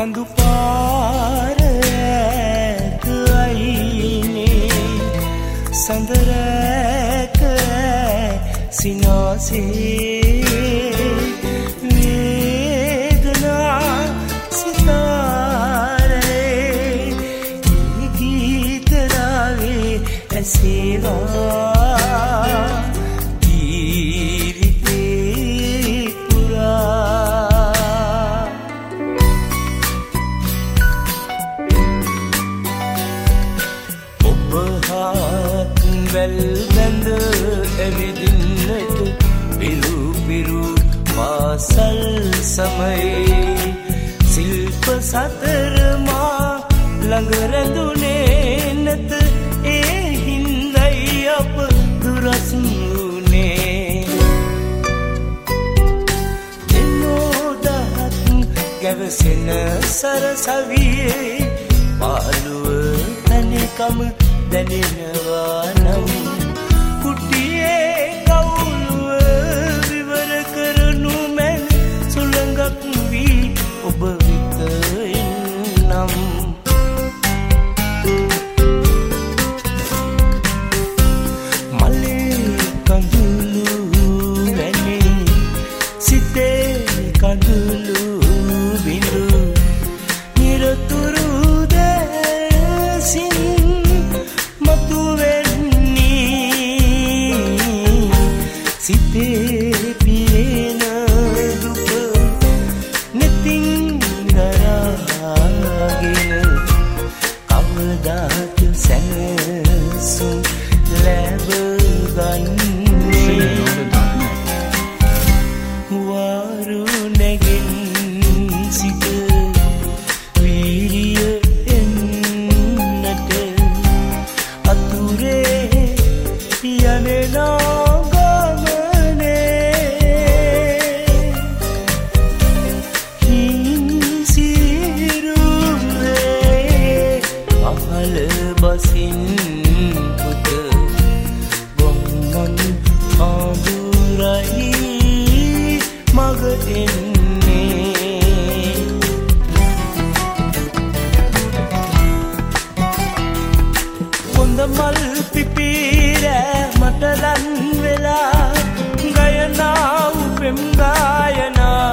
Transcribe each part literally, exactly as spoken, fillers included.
කඳු පාර ඇත අයිනේ සඳරැක සිනාසේ වේදනා සිතාරේ ගීත රාවේ ඇසේවා වැල් බැඳ ඇවිදින්නට පිරු පිරු පාසල් සමයේ ශිල්ප සතර මා ළඟ රැඳුනේ නැත ඒ හින්දයි අප දුරස් වුනේ එන්නෝ දහත් ගැවසෙන සරසවියේ පාළුව තනිකම දැනෙනවා නම් කුටියේ කවුළුව විවර කරනු මැන සුළඟක් වී ඔබ වෙත එන්නම් මලේ කඳුළු වැනි සිතේ කඳුළු බිඳු නිරතුරු දැසින් සිතේ පිරෙන දුක නැතින් දරාගෙන කවදාද සැනසුම් ලැබ ගන්නේ වාරු නැගින් සිත වීරිය එන්නට අතුරේ යනෙනා බසින් පුත ගොම්මන් ආඳුරයි මග එන්නේ කොන්ද මල් පිපිර මට ලන් වෙලා ගයනා උපෙම් ගායනා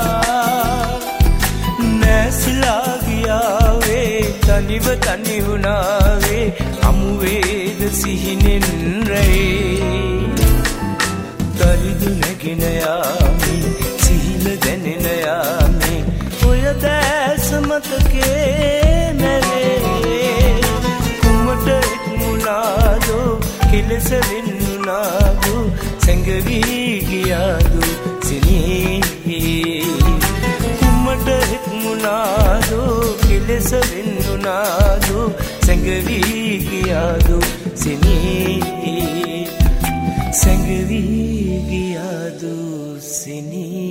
නැසිලා ගියාවේ තනිව තනි වුණාවේ අමුවේද සිහිනෙන් රැයි දරිදු නැගෙන යාමි සිහිල දැනෙන යාමි ඔය දැස මතකේ මැරේ කුමට එක්මුණාදෝ කෙලෙස වෙන්නුනාදෝ සැඟවී ගියාදු සිනී කුමට එක්මුණාදෝ කෙලෙස වෙන්නුනාදෝ සැඟවී ගියාදු සිනී සැඟවී ගියාදු සිනී